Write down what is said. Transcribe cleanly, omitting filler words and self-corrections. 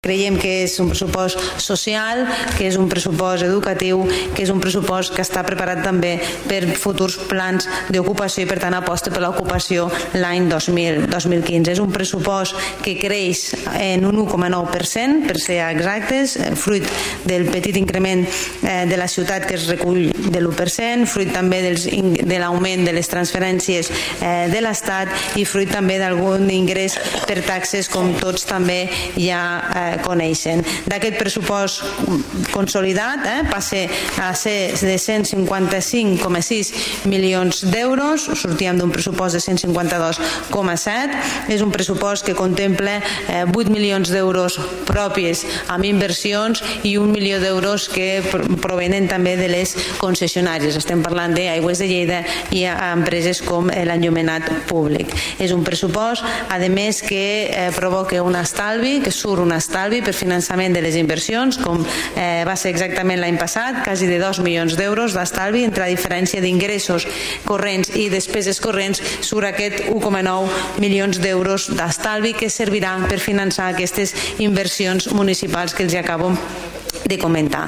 Creiem que és un pressupost social, que és un pressupost educatiu, que és un pressupost que està preparat també per futurs plans d'ocupació i per tant aposta per l'ocupació l'any 2015. És un pressupost que creix en un 1,9%, per ser exactes, fruit del petit increment de la ciutat que es recull de l'1%, fruit també de l'augment de les transferències de l'Estat i fruit també d'algun ingrés per taxes com tots també ja coneixen. D'aquest pressupost consolidat passa a ser de 155,6 milions d'euros, sortíem d'un pressupost de 152,7. És un pressupost que contempla 8 milions d'euros propis amb inversions i 1 milió d'euros que provenen també de les concessionàries. Estem parlant d'Aigües de Lleida i empreses com l'enllumenat públic. És un pressupost, a més, que provoca un estalvi, que surt un estalvi per finançament de les inversions, com va ser exactament l'any passat, quasi de 2 milions d'euros d'estalvi. Entre la diferència d'ingressos corrents i despeses corrents surt aquest 1,9 milions d'euros d'estalvi que serviran per finançar aquestes inversions municipals que els acabo de comentar.